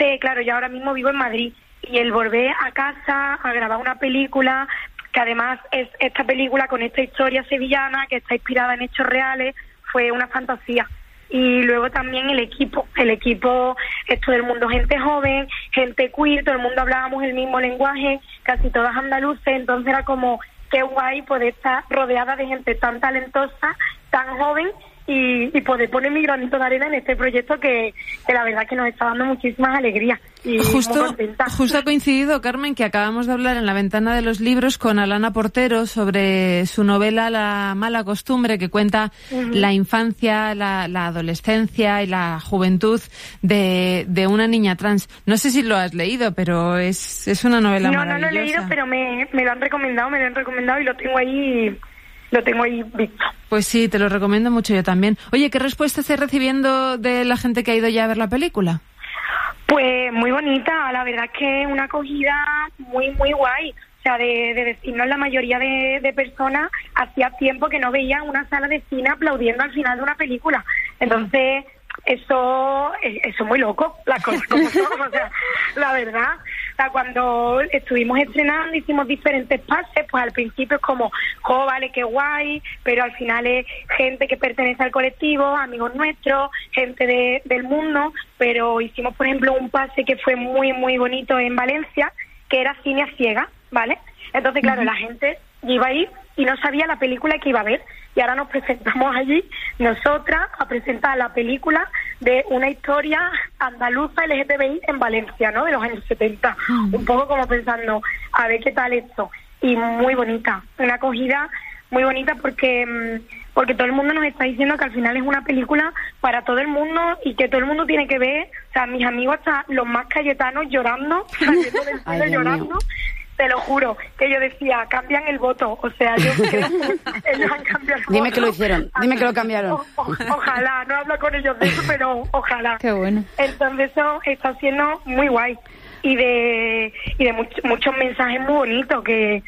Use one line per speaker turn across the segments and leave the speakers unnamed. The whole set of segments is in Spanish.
claro, yo ahora mismo vivo en Madrid y el volver a casa a grabar una película, que además es esta película con esta historia sevillana que está inspirada en hechos reales, fue una fantasía. Y luego también el equipo es todo el mundo gente joven, gente queer, todo el mundo hablábamos el mismo lenguaje, casi todas andaluces, entonces era como qué guay poder estar rodeada de gente tan talentosa, tan joven y poder poner mi granito de arena en este proyecto que la verdad que nos está dando muchísimas alegrías. Y
justo ha coincidido, Carmen, que acabamos de hablar en la ventana de los libros con Alana Portero sobre su novela La mala costumbre, que cuenta la infancia, la adolescencia y la juventud de una niña trans. No sé si lo has leído, pero es una novela maravillosa.
No lo he leído, pero me lo han recomendado y lo tengo ahí visto.
Pues sí, te lo recomiendo mucho yo también. Oye, ¿qué respuesta estás recibiendo de la gente que ha ido ya a ver la película?
Pues muy bonita, la verdad es que una acogida muy, muy guay. O sea, de decirnos la mayoría de personas, hacía tiempo que no veían una sala de cine aplaudiendo al final de una película. Entonces, eso es muy loco, las cosas como son, o sea, la verdad. O sea, cuando estuvimos estrenando, hicimos diferentes pases, pues al principio es como, vale, qué guay, pero al final es gente que pertenece al colectivo, amigos nuestros, gente del mundo, pero hicimos, por ejemplo, un pase que fue muy, muy bonito en Valencia, que era cine a ciegas, ¿vale? Entonces, claro, la gente iba a ir y no sabía la película que iba a ver, y ahora nos presentamos allí, nosotras, a presentar la película de una historia andaluza LGTBI en Valencia, ¿no?, de los años 70. Un poco como pensando, a ver qué tal esto. Y muy bonita, una acogida muy bonita porque todo el mundo nos está diciendo que al final es una película para todo el mundo y que todo el mundo tiene que ver. O sea, mis amigos, hasta los más cayetanos, llorando, saliendo del cine llorando. Te lo juro, que yo decía, cambian el voto. O sea, yo creo que ellos han cambiado el voto.
Dime que lo hicieron, dime que lo cambiaron.
Ojalá, no hablo con ellos de eso, pero ojalá.
Qué bueno.
Entonces eso está siendo muy guay. Y de muchos mensajes muy bonitos, que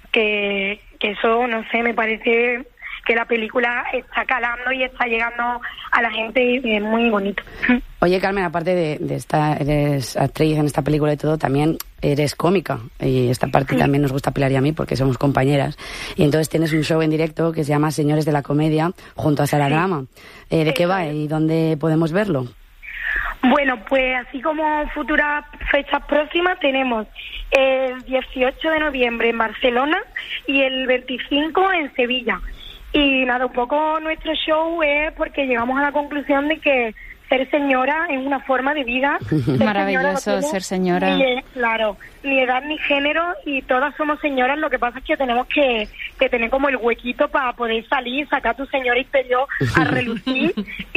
eso, no sé, me parece que la película está calando y está llegando a la gente y es muy bonito.
Oye, Carmen, aparte de esta, eres actriz en esta película y todo, también eres cómica, y esta parte también nos gusta a Pilar y a mí porque somos compañeras, y entonces tienes un show en directo que se llama Señores de la Comedia junto a Sara Drama. ¿De qué va y dónde podemos verlo?
Bueno, pues así como futuras fechas próximas tenemos el 18 de noviembre en Barcelona y el 25 en Sevilla. Y nada, un poco nuestro show es porque llegamos a la conclusión de que ser señora es una forma de vida.
Maravilloso ser señora.
Claro, ni edad ni género, y todas somos señoras. Lo que pasa es que tenemos que tener como el huequito para poder salir, sacar tu señora interior a relucir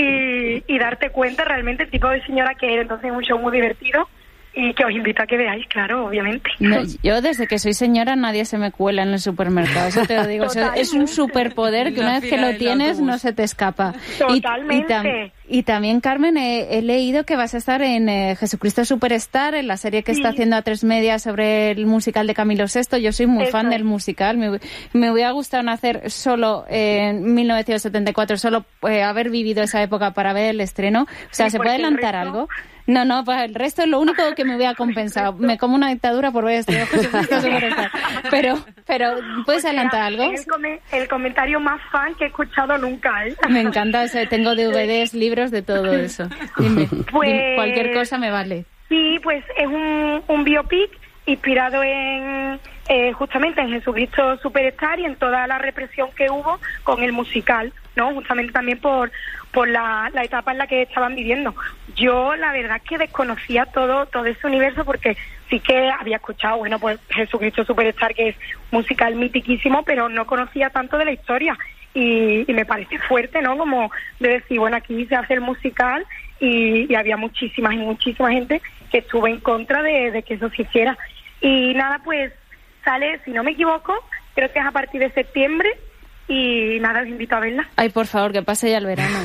y darte cuenta realmente el tipo de señora que eres. Entonces es un show muy divertido y que os invito a que veáis, claro, obviamente.
No, yo desde que soy señora nadie se me cuela en el supermercado, eso te lo digo. O sea, es un superpoder que una vez que lo tienes no se te escapa.
Totalmente.
Y también, Carmen, he leído que vas a estar en Jesucristo Superstar, en la serie que está haciendo A3 Media sobre el musical de Camilo VI. Yo soy muy fan del musical. Me hubiera gustado nacer solo en 1974, solo haber vivido esa época para ver el estreno. O sea, ¿se puede adelantar algo? No, para el resto es lo único que me hubiera compensado. Me como una dictadura por ver Jesucristo Superstar. Pero ¿puedes adelantar algo?
Es el comentario más fan que he escuchado nunca, ¿eh?
Me encanta, o sea, tengo DVDs, libros de todo eso. Dime, cualquier cosa me vale.
Sí, pues es un biopic inspirado en justamente en Jesucristo Superstar y en toda la represión que hubo con el musical, ¿no? Justamente también por la etapa en la que estaban viviendo. Yo la verdad es que desconocía todo ese universo, porque sí que había escuchado, bueno, pues Jesucristo Superstar, que es musical mitiquísimo, pero no conocía tanto de la historia. Y me parece fuerte, ¿no? Como de decir, bueno, aquí se hace el musical y había muchísima gente que estuvo en contra de que eso se hiciera. Y nada, pues sale, si no me equivoco, creo que es a partir de septiembre. Y nada, os invito a verla.
Ay, por favor, que pase ya el verano.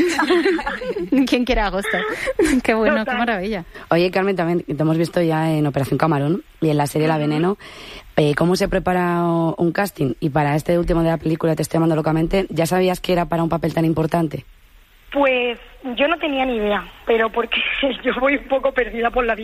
¿Quién quiere agosto? Qué bueno, total. Qué maravilla.
Oye, Carmen, también te hemos visto ya en Operación Camarón y en la serie La Veneno. ¿Cómo se prepara un casting? Y para este último de la película, Te estoy amando locamente, ¿ya sabías que era para un papel tan importante?
Pues yo no tenía ni idea, pero porque yo voy un poco perdida por la vida.